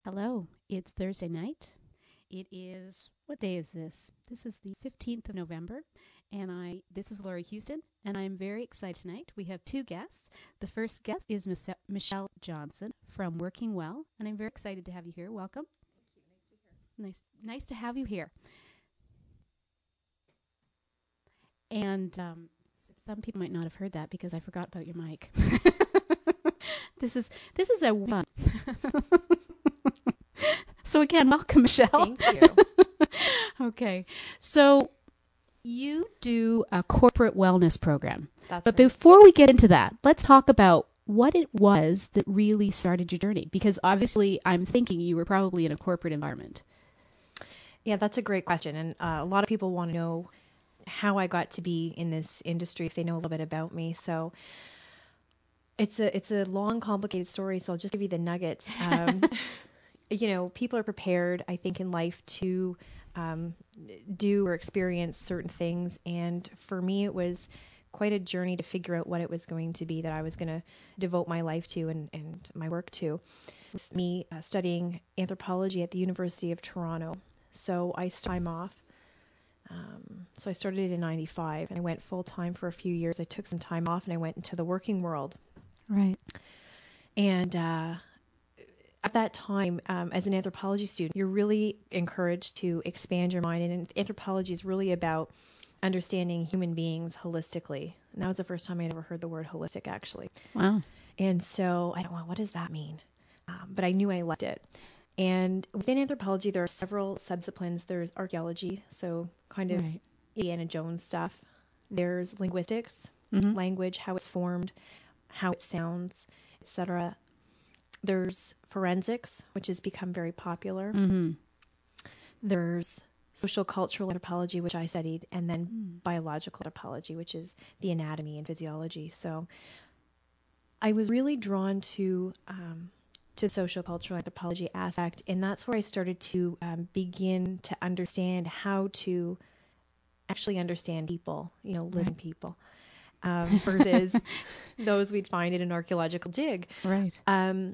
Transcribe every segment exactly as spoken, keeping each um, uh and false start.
Hello, it's Thursday night. It is, what day is this? This is the fifteenth of November, and I, this is Laurie Houston, and I'm very excited tonight. We have two guests. The first guest is Miss Michelle Johnson from Working Well, and I'm very excited to have you here. Welcome. Thank you. Nice, nice to have you here. And um, some people might not have heard that because I forgot about your mic. This is this is a fun. So again, welcome, Michelle. Thank you. Okay, so you do a corporate wellness program. That's But right. before we get into that, let's talk about what it was that really started your journey. Because obviously, I'm thinking you were probably in a corporate environment. Yeah, that's a great question. And uh, a lot of people want to know how I got to be in this industry if they know a little bit about me. So it's a it's a long, complicated story. So I'll just give you the nuggets. Um, you know, people are prepared, I think, in life to um, do or experience certain things. And for me, it was quite a journey to figure out what it was going to be that I was going to devote my life to and, and my work to. With me uh, studying anthropology at the University of Toronto. So I took time off. Um, so I started in ninety-five and I went full time for a few years. I took some time off and I went into the working world. Right. And uh, at that time, um, as an anthropology student, you're really encouraged to expand your mind. And anthropology is really about understanding human beings holistically. And that was the first time I'd ever heard the word holistic, actually. Wow. And so I don't know, what does that mean? Um, but I knew I liked it. And within anthropology, there are several subdisciplines. There's archaeology, so kind of Right. Indiana Jones stuff. There's linguistics, Mhm. language, how it's formed, how it sounds, et cetera. There's forensics, which has become very popular. Mm-hmm. There's social cultural anthropology, which I studied, and then Mm. biological anthropology, which is the anatomy and physiology. So I was really drawn to um, to social cultural anthropology aspect, and that's where I started to um, begin to understand how to actually understand people, you know, living Right. people, um, versus those we'd find in an archaeological dig. Right. Um,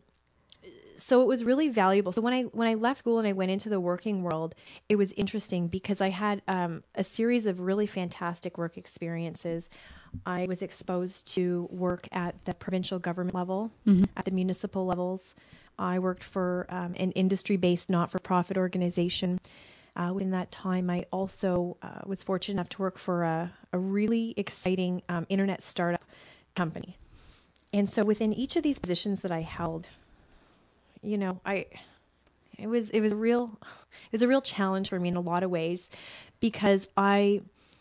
so it was really valuable. So when I when I left school and I went into the working world, it was interesting because I had um, a series of really fantastic work experiences. I was exposed to work at the provincial government level, Mhm. at the municipal levels. I worked for um, an industry-based not-for-profit organization. Uh, within that time, I also uh, was fortunate enough to work for a, a really exciting um, internet startup company. And so within each of these positions that I held, you know, I it was it was a real it was a real challenge for me in a lot of ways because I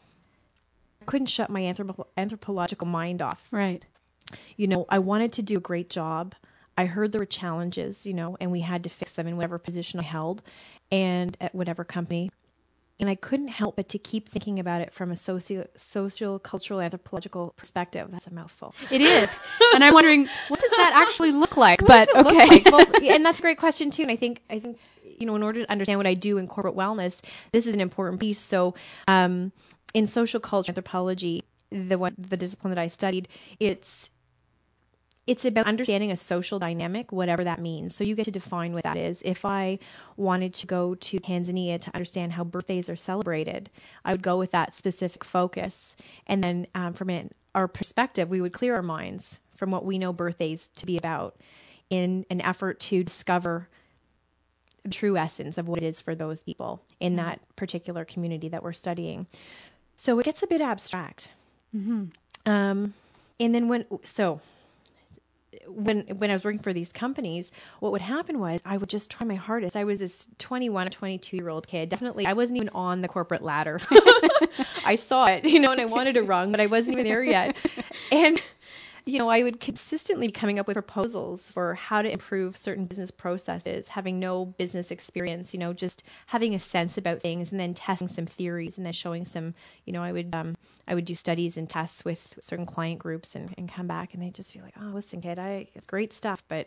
couldn't shut my anthropo- anthropological mind off. Right. You know, I wanted to do a great job. I heard there were challenges, you know, and we had to fix them in whatever position I held and at whatever company. And I couldn't help but to keep thinking about it from a socio social cultural anthropological perspective. That's a mouthful. It is. And I'm wondering, what does that actually look like? What But does it look okay. like? Well, yeah, and that's a great question too. And I think I think you know, in order to understand what I do in corporate wellness, this is an important piece. So, um, in social culture anthropology, the one the discipline that I studied, it's it's about understanding a social dynamic, whatever that means. So you get to define what that is. If I wanted to go to Tanzania to understand how birthdays are celebrated, I would go with that specific focus. And then um, from an, our perspective, we would clear our minds from what we know birthdays to be about in an effort to discover the true essence of what it is for those people in that particular community that we're studying. So it gets a bit abstract. Mm-hmm. Um, and then when, so when, when I was working for these companies, what would happen was I would just try my hardest. I was this twenty-one or twenty-two year old kid. Definitely, I wasn't even on the corporate ladder. I saw it, you know, and I wanted it wrong, but I wasn't even there yet. And you know, I would consistently be coming up with proposals for how to improve certain business processes, having no business experience, you know, just having a sense about things and then testing some theories and then showing some, you know, I would, um, I would do studies and tests with certain client groups and, and come back and they'd just be like, oh, listen, kid, I, it's great stuff, but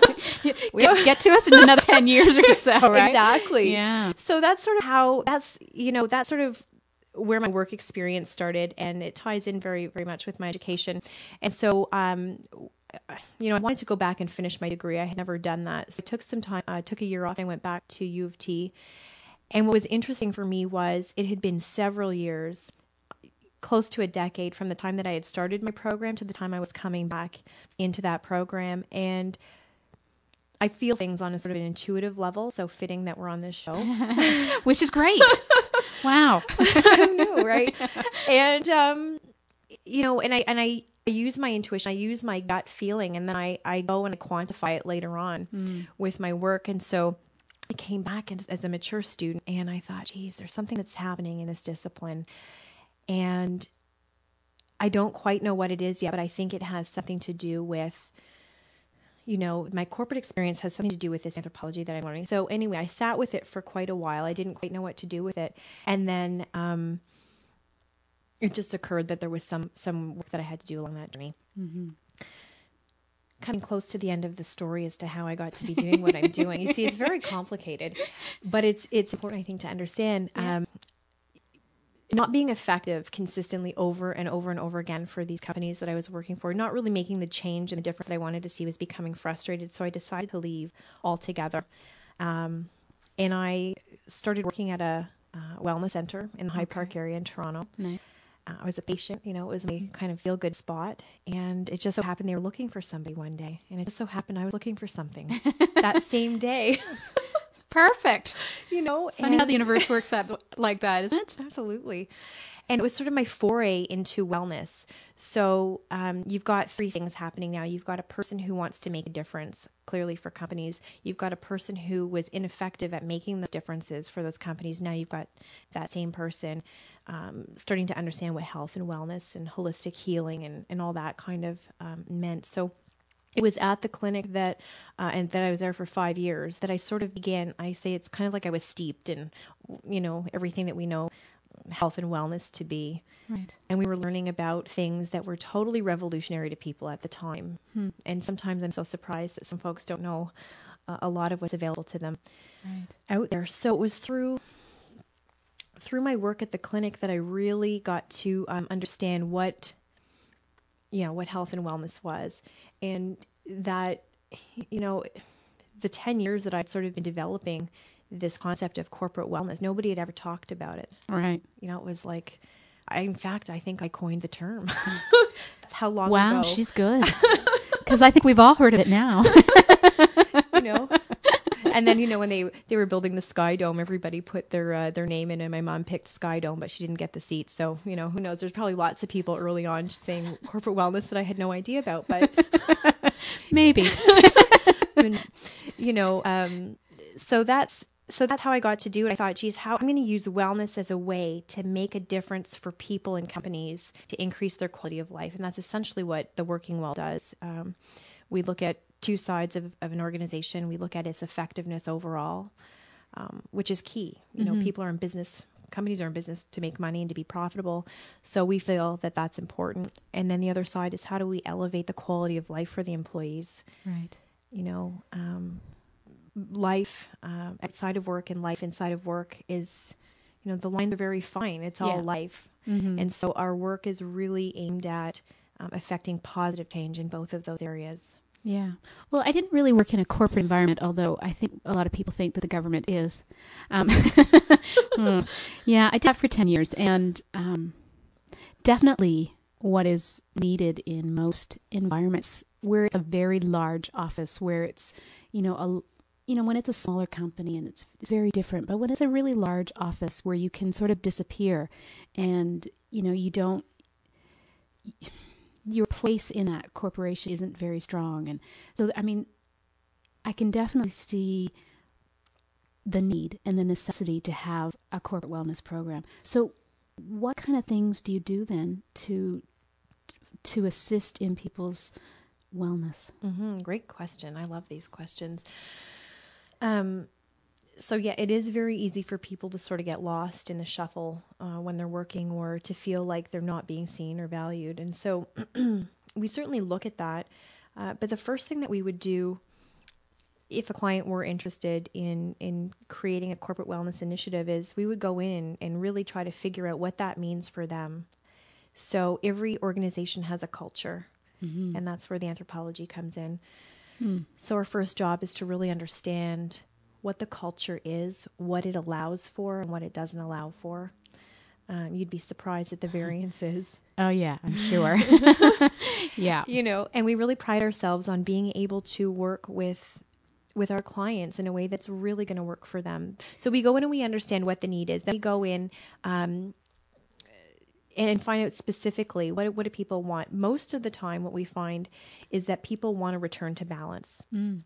we get, get to us in another ten years or so, right? Exactly. Yeah. So that's sort of how that's, you know, that's sort of where my work experience started, and it ties in very, very much with my education. And so um, you know, I wanted to go back and finish my degree. I had never done that. So I took some time, I uh, took a year off. I went back to U of T. And what was interesting for me was it had been several years, close to a decade from the time that I had started my program to the time I was coming back into that program. And I feel things on a sort of an intuitive level. So fitting that we're on this show. Which is great. Wow. I know, right? And, um, you know, and I, and I, I use my intuition, I use my gut feeling, and then I, I go and I quantify it later on mm. with my work. And so I came back as, as a mature student, and I thought, geez, there's something that's happening in this discipline. And I don't quite know what it is yet, but I think it has something to do with, you know, my corporate experience has something to do with this anthropology that I'm learning. So anyway, I sat with it for quite a while. I didn't quite know what to do with it. And then, um, it just occurred that there was some, some work that I had to do along that journey. Mm-hmm. Coming close to the end of the story as to how I got to be doing what I'm doing. You see, it's very complicated, but it's, it's important, I think, to understand, yeah. um, not being effective consistently over and over and over again for these companies that I was working for, not really making the change and the difference that I wanted to see, was becoming frustrated. So I decided to leave altogether. Um, and I started working at a uh, wellness center in the High okay. Park area in Toronto. Nice. Uh, I was a patient, you know, it was a kind of feel good spot. And it just so happened they were looking for somebody one day. And it just so happened I was looking for something that same day. Perfect. You know, funny how the universe works that like that, isn't it? Absolutely. And it was sort of my foray into wellness. So um, you've got three things happening now. You've got a person who wants to make a difference, clearly for companies. You've got a person who was ineffective at making those differences for those companies. Now you've got that same person um, starting to understand what health and wellness and holistic healing and, and all that kind of um, meant. So it was at the clinic that, uh, and that I was there for five years, that I sort of began, I say it's kind of like I was steeped in, you know, everything that we know health and wellness to be. Right. And we were learning about things that were totally revolutionary to people at the time. Hmm. And sometimes I'm so surprised that some folks don't know uh, a lot of what's available to them right. out there. So it was through through my work at the clinic that I really got to um, understand what, you know, what health and wellness was. And that, you know, the ten years that I'd sort of been developing this concept of corporate wellness, nobody had ever talked about it. Right. You know, it was like, I, in fact, I think I coined the term. That's how long wow, ago. Wow, she's good. Because I think we've all heard of it now. You know? And then, you know, when they, they were building the Sky Dome, everybody put their uh, their name in, and my mom picked Sky Dome, but she didn't get the seat. So, you know, who knows? There's probably lots of people early on saying corporate wellness that I had no idea about, but maybe. And, you know, um, so that's so that's how I got to do it. I thought, geez, how I'm going to use wellness as a way to make a difference for people and companies to increase their quality of life, and that's essentially what the Working Well does. Um, we look at two sides of, of an organization. We look at its effectiveness overall, um, which is key. You know, mm-hmm. people are in business, companies are in business to make money and to be profitable. So we feel that that's important. And then the other side is, how do we elevate the quality of life for the employees? Right. You know, um, life uh, outside of work and life inside of work is, you know, the lines are very fine. It's all yeah. life. Mm-hmm. And so our work is really aimed at um, affecting positive change in both of those areas. Yeah. Well, I didn't really work in a corporate environment, although I think a lot of people think that the government is. Um, hmm. Yeah, I did that for ten years. And um, definitely what is needed in most environments where it's a very large office, where it's, you know, a, you know, when it's a smaller company and it's, it's very different. But when it's a really large office where you can sort of disappear and, you know, you don't... your place in that corporation isn't very strong. And so, I mean, I can definitely see the need and the necessity to have a corporate wellness program. So what kind of things do you do then to to assist in people's wellness? Mm-hmm. Great question. I love these questions. Um, So yeah, it is very easy for people to sort of get lost in the shuffle uh, when they're working, or to feel like they're not being seen or valued. And so we certainly look at that. Uh, but the first thing that we would do if a client were interested in, in creating a corporate wellness initiative is we would go in and, and really try to figure out what that means for them. So every organization has a culture. Mm-hmm. And that's where the anthropology comes in. Mm. So our first job is to really understand what the culture is, what it allows for, and what it doesn't allow for. Um, you'd be surprised at the variances. Oh, yeah, I'm sure. Yeah. You know, and we really pride ourselves on being able to work with with our clients in a way that's really going to work for them. So we go in and we understand what the need is. Then we go in um, and find out specifically what, what do people want. Most of the time, what we find is that people want to return to balance. Mm.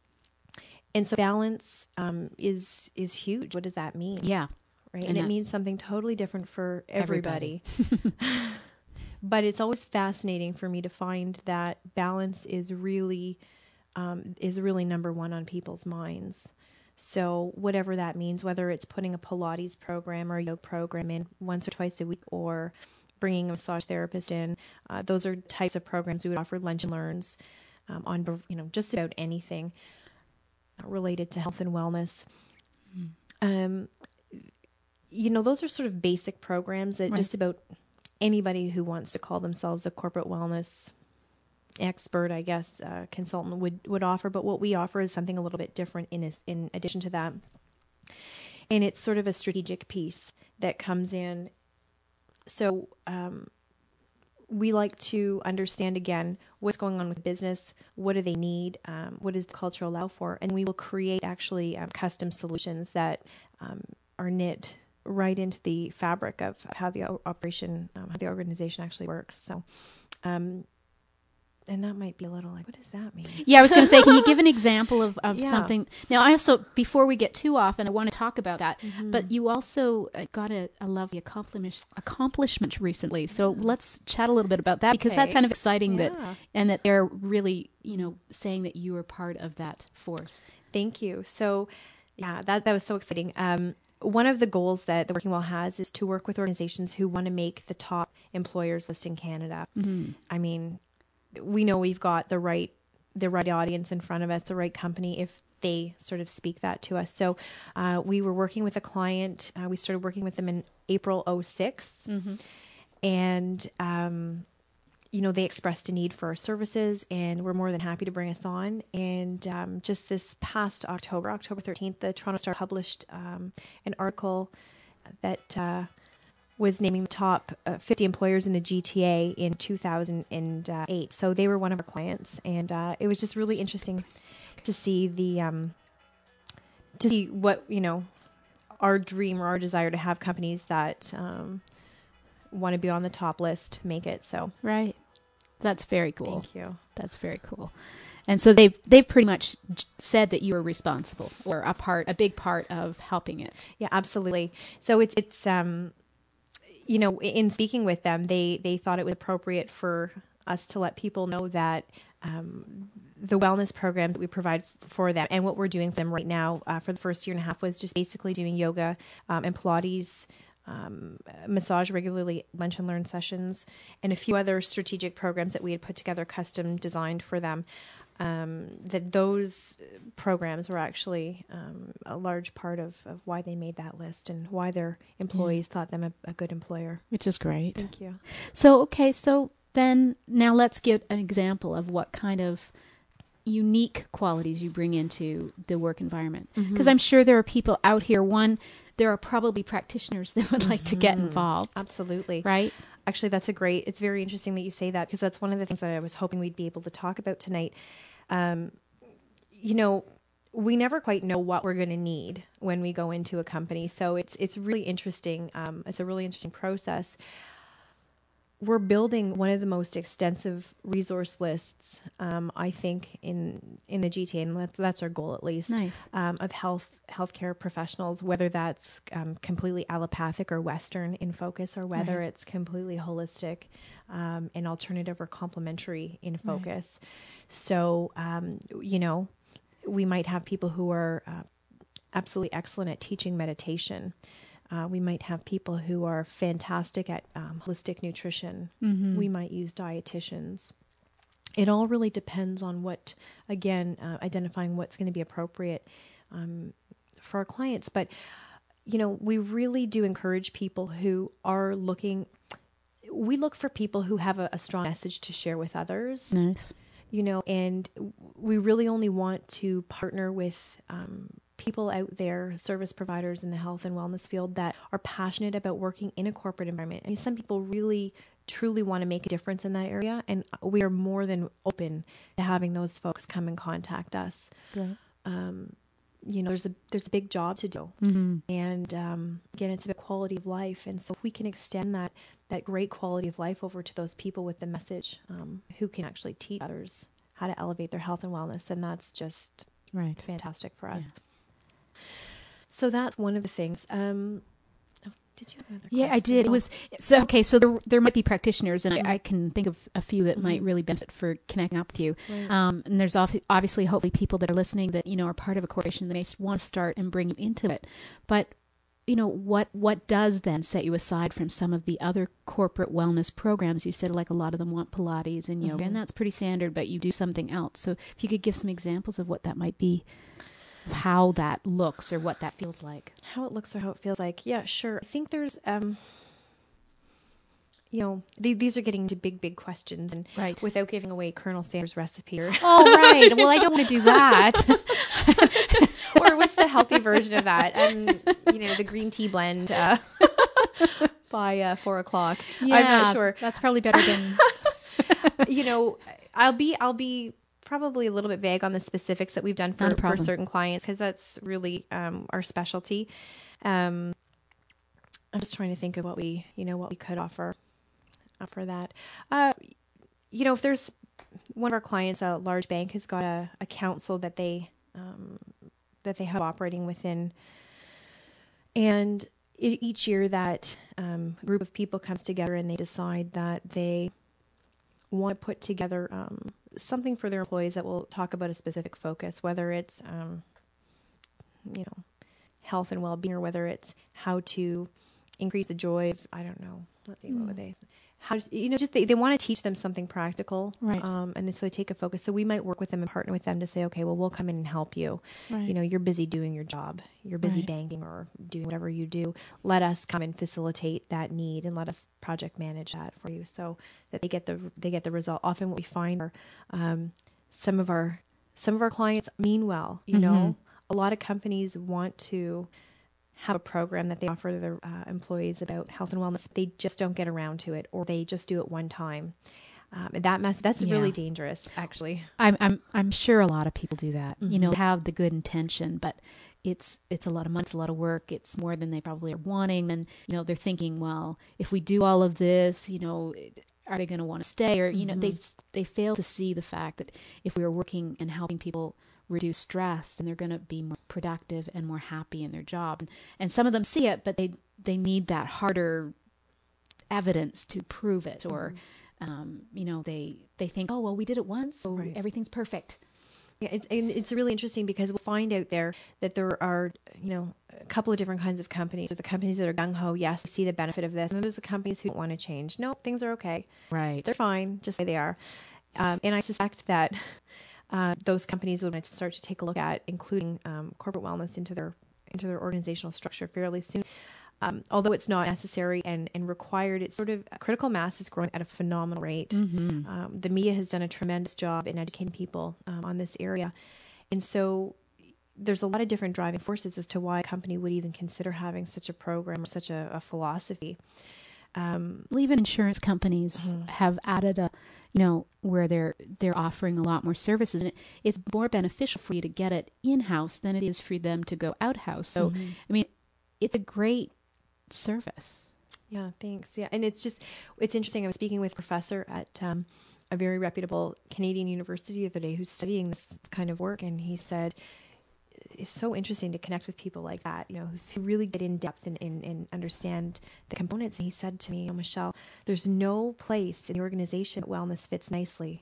And so balance um, is is huge. What does that mean? Yeah. Right. And, And it that- means something totally different for everybody. Everybody. But it's always fascinating for me to find that balance is really um, is really number one on people's minds. So whatever that means, whether it's putting a Pilates program or a yoga program in once or twice a week, or bringing a massage therapist in, uh, those are types of programs we would offer lunch and learns um, on, you know, just about anything related to health and wellness. Mm. Um, you know, those are sort of basic programs that right. just about anybody who wants to call themselves a corporate wellness expert, I guess, uh, consultant would, would offer. But what we offer is something a little bit different in, is, in addition to that. And it's sort of a strategic piece that comes in. So um, we like to understand, again, what's going on with business, what do they need, um, what does the culture allow for, and we will create actually um, custom solutions that um, are knit right into the fabric of how the operation, um, how the organization actually works. So, um, and that might be a little like, what does that mean? Yeah, I was going to say, can you give an example of, of Yeah. something? Now, I also, before we get too off, and I want to talk about that, Mm-hmm. but you also uh, got a, a lovely accomplishment, accomplishment recently. So Yeah. let's chat a little bit about that, because Okay. that's kind of exciting Yeah. that, and that they're really, you know, saying that you are part of that force. Thank you. So, yeah, that, that was so exciting. Um, one of the goals that the Working Well has is to work with organizations who want to make the top employers list in Canada. Mm-hmm. I mean, we know we've got the right the right audience in front of us, the right company, if they sort of speak that to us. So uh, we were working with a client. Uh, we started working with them in April oh six. Mm-hmm. And, um, you know, they expressed a need for our services, and we're more than happy to bring us on. And um, just this past October, October thirteenth, the Toronto Star published um, an article that uh, was naming the top uh, fifty employers in the G T A in two thousand eight. So they were one of our clients, and uh, it was just really interesting to see the um, to see what, you know, our dream or our desire to have companies that um, want to be on the top list make it. So Right. That's very cool. thank you. That's very cool. And so they've, they've pretty much j- said that you are responsible, or a part, a big part of helping it. Yeah, absolutely. So it's it's um, you know, in speaking with them, they they thought it was appropriate for us to let people know that um, the wellness programs that we provide f- for them, and what we're doing for them right now uh, for the first year and a half, was just basically doing yoga um, and Pilates, um, massage regularly, lunch and learn sessions, and a few other strategic programs that we had put together, custom designed for them. Um, that those programs were actually um, a large part of, of why they made that list and why their employees thought them a, a good employer. Which is great. Thank you. So, okay, so then now let's give an example of what kind of unique qualities you bring into the work environment. Because I'm sure there are people out here, one, there are probably practitioners that would like to get involved. Absolutely. Right? Actually, that's a great, it's very interesting that you say that, because that's one of the things that I was hoping we'd be able to talk about tonight. Um, you know, we never quite know what we're going to need when we go into a company. So it's, it's really interesting. Um, it's a really interesting process. We're building one of the most extensive resource lists, um, I think, in in the G T A, and that's, that's our goal at least, Nice. um, of health healthcare professionals, whether that's um, completely allopathic or Western in focus, or whether Right. it's completely holistic um, and alternative or complementary in focus. So, um, you know, we might have people who are uh, absolutely excellent at teaching meditation. Uh, we might have people who are fantastic at um, holistic nutrition. Mm-hmm. We might use dietitians. It all really depends on what, again, uh, identifying what's going to be appropriate um, for our clients. But, you know, we really do encourage people who are looking, we look for people who have a, a strong message to share with others. Nice. You know, and we really only want to partner with um, people out there, service providers in the health and wellness field that are passionate about working in a corporate environment. I mean, some people really, truly want to make a difference in that area, and we are more than open to having those folks come and contact us. Great. Um, you know, there's a there's a big job to do, Mm-hmm. and um, again, it's about quality of life. And so, if we can extend that that great quality of life over to those people with the message, um, who can actually teach others how to elevate their health and wellness, and that's just Right. fantastic for us. Yeah. So that's one of the things. Um, oh, did you have another Yeah, I question? did. It Oh, was so okay. So there, there might be practitioners, and Mhm. I, I can think of a few that might Mhm. really benefit for connecting up with you. right. Um, and there's obvi- obviously, hopefully, people that are listening that you know are part of a corporation that may want to start and bring you into it. But you know what? What does then set you aside from some of the other corporate wellness programs? You said like a lot of them want Pilates and yoga, Mhm. and that's pretty standard. But you do something else. So if you could give some examples of what that might be, of how that looks or what that feels like. How it looks or how it feels like. Yeah, sure. I think there's, um, you know, th- these are getting to big, big questions, and Right. without giving away Colonel Sanders' recipe, or Oh, right. Well, I don't want to do that. or what's the healthy version of that? Um, you know, the green tea blend uh, by uh, four o'clock. I'm not sure. That's probably better than. You know, I'll be, I'll be probably a little bit vague on the specifics that we've done for, Not a for problem. certain clients, because that's really um, our specialty. Um, I'm just trying to think of what we, you know, what we could offer, offer that. Uh, you know, if there's one of our clients, a large bank, has got a, a council that they, um, that they have operating within, and e- each year that um, group of people comes together and they decide that they want to put together um, something for their employees that will talk about a specific focus, whether it's, um, you know, health and well-being, or whether it's how to increase the joy of, I don't know, let's see, what would they, how, to- you know, just they, they want to teach them something practical. Right. Um, and so they take a focus. So we might work with them and partner with them to say, okay, well, we'll come in and help you. Right. You know, you're busy doing your job. You're busy Right. banking or doing whatever you do. Let us come and facilitate that need, and let us project manage that for you, so that they get the they get the result. Often, what we find are um, some of our some of our clients mean well. You know, a lot of companies want to have a program that they offer to their uh, employees about health and wellness. They just don't get around to it, or they just do it one time. Um, and that mess that's Yeah. really dangerous, actually. I'm I'm I'm sure a lot of people do that. You know, Mhm. have the good intention, but it's it's a lot of money, it's a lot of work. It's more than they probably are wanting. And you know, they're thinking, well, if we do all of this, you know, are they going to want to stay? Or you know, they they fail to see the fact that if we are working and helping people reduce stress, then they're going to be more productive and more happy in their job. And, and some of them see it, but they they need that harder evidence to prove it. Or um, you know, they they think, oh well, we did it once, so Right. everything's perfect. Yeah, it's and it's really interesting, because we'll find out there that there are, you know, a couple of different kinds of companies. So the companies that are gung ho, yes, see the benefit of this, and then there's the companies who don't want to change. No, things are okay. Right. They're fine, just the way they are. Um, and I suspect that uh, those companies would want to start to take a look at including um, corporate wellness into their into their organizational structure fairly soon. Um, although it's not necessary and, and required, it's sort of critical mass is growing at a phenomenal rate. Mm-hmm. Um, the media has done a tremendous job in educating people um, on this area. And so there's a lot of different driving forces as to why a company would even consider having such a program or such a, a philosophy. Um, Well, even insurance companies Mhm. have added a, you know, where they're they're offering a lot more services, and it, it's more beneficial for you to get it in house than it is for them to go out house. So, Mhm. I mean, it's a great service. Yeah, thanks. Yeah, and it's just, it's interesting. I was speaking with a professor at um, a very reputable Canadian university the other day who's studying this kind of work, and he said, it's so interesting to connect with people like that, you know, who's, who really get in depth and, and, and understand the components. And he said to me, oh, Michelle, there's no place in the organization that wellness fits nicely.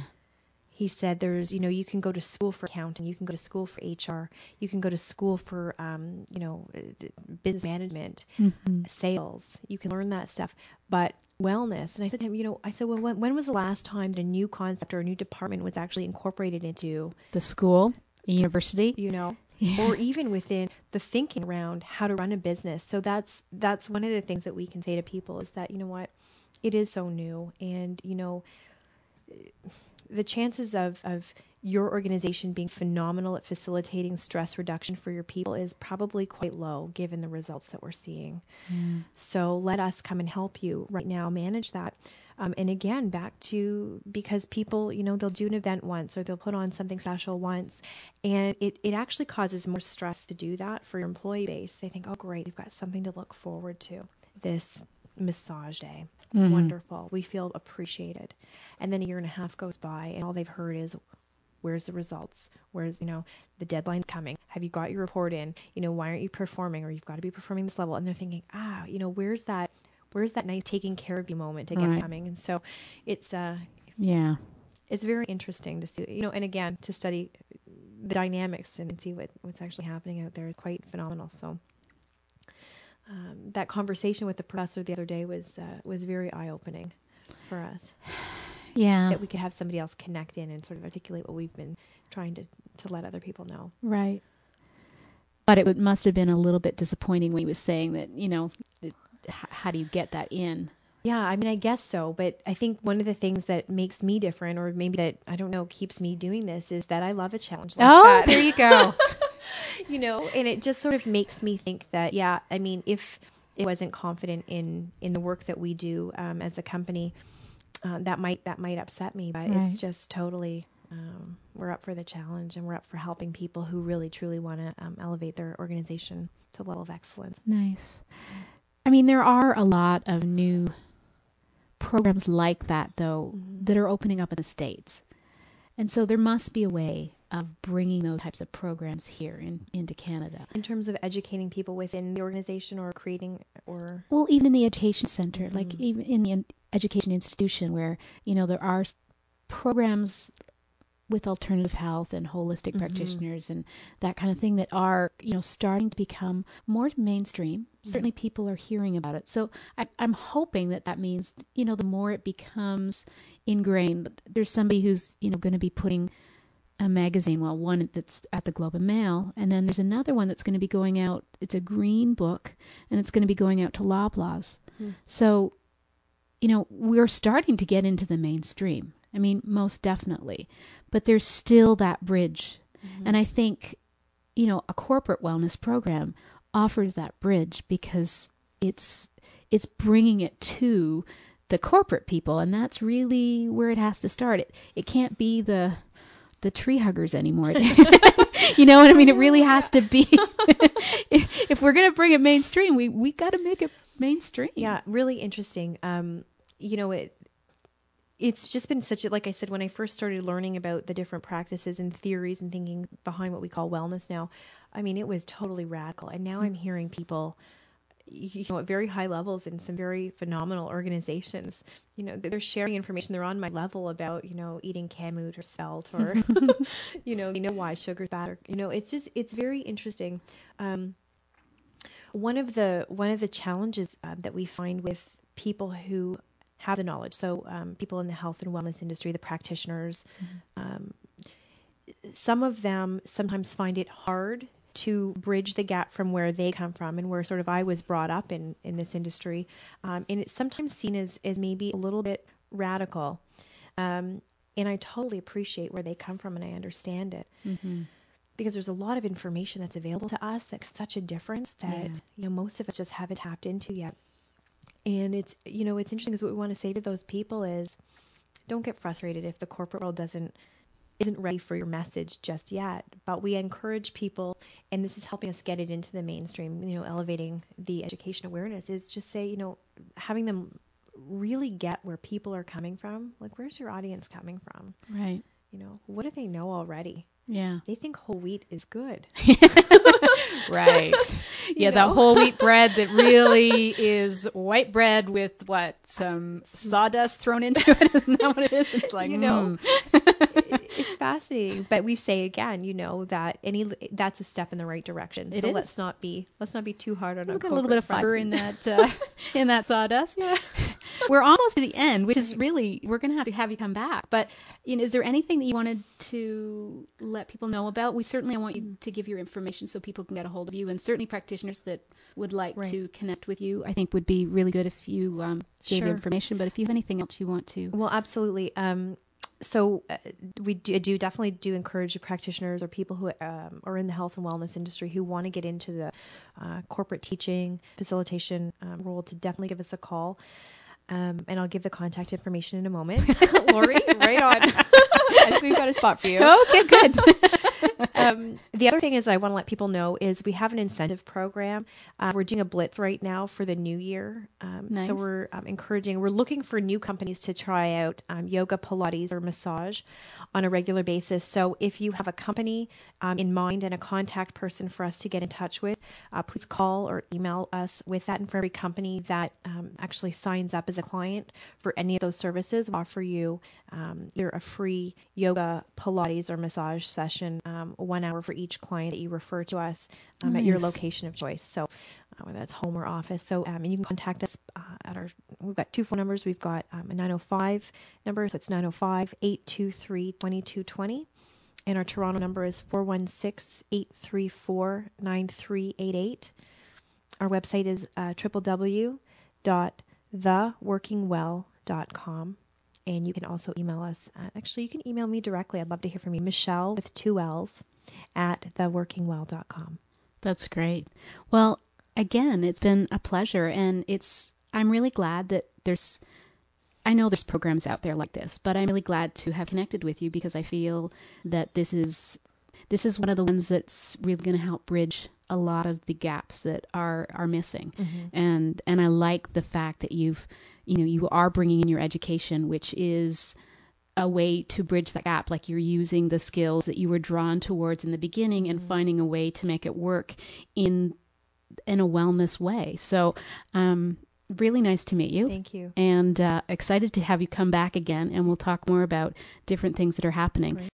He said, there's, you know, you can go to school for accounting, you can go to school for H R, you can go to school for, um, you know, business management, Mm-hmm. sales, you can learn that stuff. But wellness, and I said to him, you know, I said, well, when, when was the last time that a new concept or a new department was actually incorporated into, The school, the university. you know, Yeah. or even within the thinking around how to run a business? So that's, that's one of the things that we can say to people is that, you know what, it is so new. And, you know, the chances of, of your organization being phenomenal at facilitating stress reduction for your people is probably quite low given the results that we're seeing. Mm. So let us come and help you right now manage that. Um, and again, back to, because people, you know, they'll do an event once or they'll put on something special once, and it, it actually causes more stress to do that for your employee base. They think, oh, great, we've got something to look forward to. This massage day. Mm-hmm. Wonderful. We feel appreciated. And then a year and a half goes by and all they've heard is, where's the results? Where's, you know, the deadline's coming. Have you got your report in? You know, why aren't you performing? Or you've got to be performing this level. And they're thinking, ah, you know, where's that, where's that nice taking care of you moment again right. coming? And so it's, uh, yeah, it's very interesting to see, you know, and again, to study the dynamics and see what, what's actually happening out there is quite phenomenal. So um, that conversation with the professor the other day was, uh, was very eye-opening for us. Yeah. That we could have somebody else connect in and sort of articulate what we've been trying to, to let other people know. Right. But it would, must have been a little bit disappointing when he was saying that, you know, it, how do you get that in? Yeah, I mean, I guess so. But I think one of the things that makes me different, or maybe that, I don't know, keeps me doing this, is that I love a challenge like oh, that. There you go. You know, and it just sort of makes me think that, yeah, I mean, if it wasn't confident in, in the work that we do um, as a company, uh, that might that might upset me. But right. It's just totally, um, we're up for the challenge, and we're up for helping people who really, truly want to um, elevate their organization to the level of excellence. Nice. I mean, there are a lot of new programs like that, though, mm-hmm. that are opening up in the States. And so there must be a way of bringing those types of programs here in, into Canada. In terms of educating people within the organization or creating or... Well, even in the education center, mm-hmm. like even in the education institution where, you know, there are programs with alternative health and holistic mm-hmm. practitioners and that kind of thing that are, you know, starting to become more mainstream. Mm-hmm. Certainly people are hearing about it. So I, I'm hoping that that means, you know, the more it becomes ingrained, there's somebody who's, you know, going to be putting a magazine, well, one that's at the Globe and Mail, and then there's another one that's going to be going out. It's a green book, and it's going to be going out to Loblaws. Mm-hmm. So, you know, we're starting to get into the mainstream. I mean, most definitely. But there's still that bridge. Mm-hmm. And I think, you know, a corporate wellness program offers that bridge because it's it's bringing it to the corporate people. And that's really where it has to start. It it can't be the the tree huggers anymore. You know what I mean? It really has to be. if, if we're going to bring it mainstream, we, we got to make it mainstream. Yeah, really interesting. Um, you know, it it's just been such a, like I said, when I first started learning about the different practices and theories and thinking behind what we call wellness now, I mean, it was totally radical. And now mm-hmm. I'm hearing people, you know, at very high levels in some very phenomenal organizations, you know, they're sharing information. They're on my level about, you know, eating Kamut or Spelt or, you know, you know why sugar's bad, or, you know, it's just, it's very interesting. Um, one of the, one of the challenges uh, that we find with people who have the knowledge, so um, people in the health and wellness industry, the practitioners, mm-hmm. um, some of them sometimes find it hard to bridge the gap from where they come from and where sort of I was brought up in, in this industry. Um, and it's sometimes seen as, as maybe a little bit radical. Um, and I totally appreciate where they come from and I understand it. Mm-hmm. Because there's a lot of information that's available to us that's such a difference that, yeah. you know, most of us just haven't tapped into yet. And it's, you know, it's interesting because what we want to say to those people is don't get frustrated if the corporate world doesn't isn't ready for your message just yet, but we encourage people, and this is helping us get it into the mainstream, you know, elevating the education awareness, is just say, you know, having them really get where people are coming from. Like, where's your audience coming from? Right. You know, what do they know already? Yeah. They think whole wheat is good. Right. Yeah, know? The whole wheat bread that really is white bread with what? Some sawdust thrown into it? Isn't that what it is? It's like, you know, mm. It's fascinating. But we say again, you know, that any that's a step in the right direction. It so is. let's not be let's not be too hard on Look our at a little bit of fiber in that uh, in that sawdust. Yeah. We're almost to the end, which is really, we're going to have to have you come back. But you know, is there anything that you wanted to let people know about? We certainly want you to give your information so people can get a hold hold of you, and certainly practitioners that would like Right. to connect with you, I think would be really good if you um, gave Sure. information. But if you have anything else you want to. Well, absolutely. Um, so uh, we do, do definitely do encourage practitioners or people who um, are in the health and wellness industry who want to get into the uh, corporate teaching facilitation um, role to definitely give us a call. Um, and I'll give the contact information in a moment. Lori, right on. I think we've got a spot for you. Okay, good. Um, the other thing is that I want to let people know is we have an incentive program. Uh, we're doing a blitz right now for the new year. Um, Nice. So we're um, encouraging, we're looking for new companies to try out um, yoga, Pilates, or massage on a regular basis. So if you have a company um, in mind and a contact person for us to get in touch with, uh, please call or email us with that. And for every company that um, actually signs up as a client for any of those services, we'll offer you um, either a free yoga, Pilates, or massage session, um, one hour for each client that you refer to us um, at your Nice. location of choice. So uh, whether that's home or office. So um, and you can contact us uh, at our, we've got two phone numbers. We've got um, a nine oh five number, so it's nine oh five, eight two three, two two two zero. And our Toronto number is four one six, eight three four, nine three eight eight. Our website is uh, w w w dot the working well dot com. And you can also email us. At, actually, you can email me directly. I'd love to hear from you. Michelle with two L's at the working well dot com. That's great. Well, again, it's been a pleasure, and it's I'm really glad that there's I know there's programs out there like this, but I'm really glad to have connected with you because I feel that this is this is one of the ones that's really going to help bridge a lot of the gaps that are are missing. Mm-hmm. And and I like the fact that you've you know you are bringing in your education, which is a way to bridge that gap. Like you're using the skills that you were drawn towards in the beginning and Mm-hmm. finding a way to make it work in in a wellness way. So um really nice to meet you. Thank you. And uh, excited to have you come back again, and we'll talk more about different things that are happening. Great.